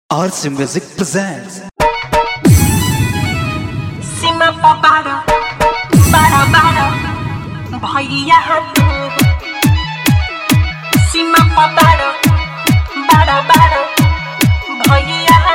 RC Music presents सीमा पबाड़ा बड़ा बड़ा भैया तू सीमा पबाड़ा बड़ा बड़ा भैया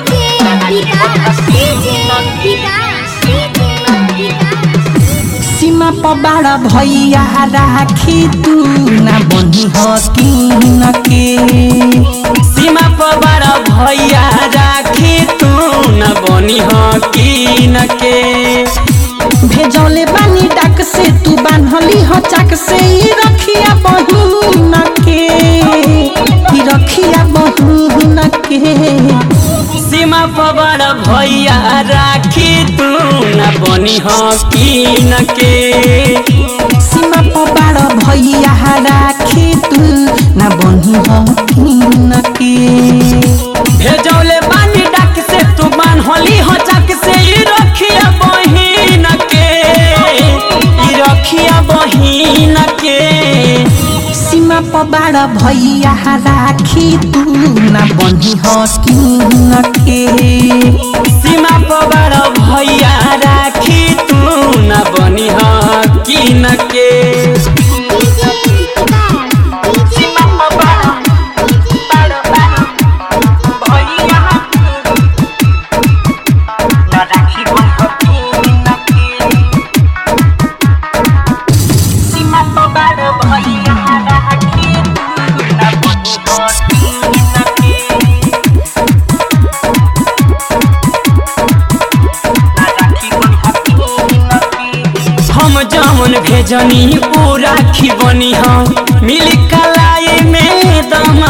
सीमा पबाड़ा भैया राखी तू ना बनी हकीन के सीमा पबाड़ा भैया राखी तू न बनी हकीन के भेजौले बानी डाक से तू बान्हली हो चाक से ई रखिया बहिन के ई रखिया बहिन के सीमा पबाड़ा भैया राखी तू न बनी हकीन के सीमा पबाड़ा भैया राखी तू न बनी हकीन के भेजौले बानी डाक से तू बान्हली हो चाक से ई रखिया बहिन के ई रखिया बहिन के सीमा पबाड़ा भैया राखी तू न बनी हकीन के सीमा पबाड़ा भैया राखी तू न बनी हकीन के जमन भेजनी ओ राखी बनी हम मिली कलाई में दम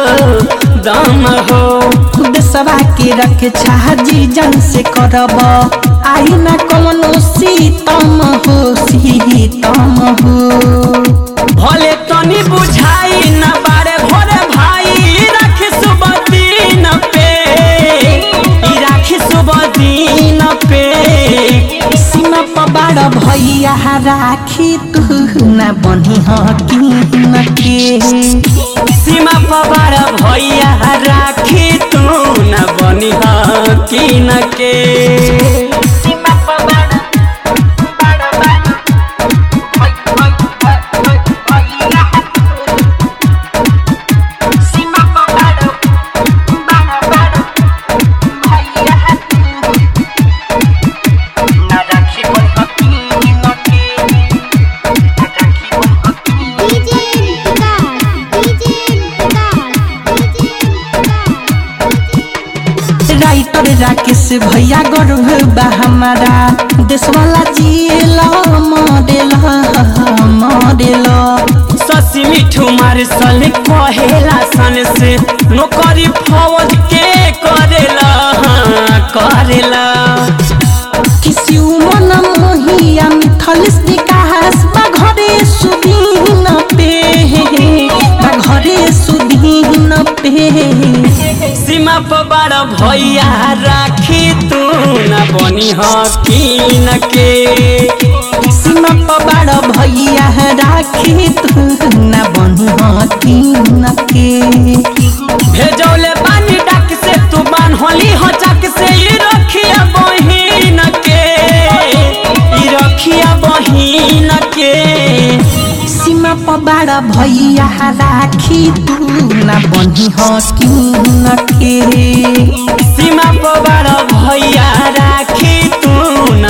हो खुद सवा के रख छाजी जन से करब आई ना कौनो सीतम हो भले तनी बुझाई न बारे भोरे भाई राखी सुबह दिन पे राखी सुबह दिन पे सीमा पबाड़ा भैया राखी तू न बनी हकीन के सीमा पबाड़ा भैया राखी तू न बनी हकीन के सीमा पबाड़ा बड़ा बड़ा भैया सीमा पबाड़ा बड़ा बड़ा भैया ना राखी राइटर राकेश भैया गर्व बा हमारा देश वाला जिएला मॉडल शशि मिठू मार्शल कहेला सन से नौकरी फौज के करेला किसी मन मोहिया मिथलिस विकास बा घरे सुदीन पे सीमा पबाड़ा भैया राखी तू न बनी हकीन के सीमा पबाड़ा भैया राखी तू न बनी हकीन के भेजौले बानी डाक से तू बान्हली हो चाक से ई रखिया बहिन के ई रखिया बहिन के सीमा पबाड़ा भैया राखी तू न बनी हकीन के सीमा पबाड़ा भैया राखी तू न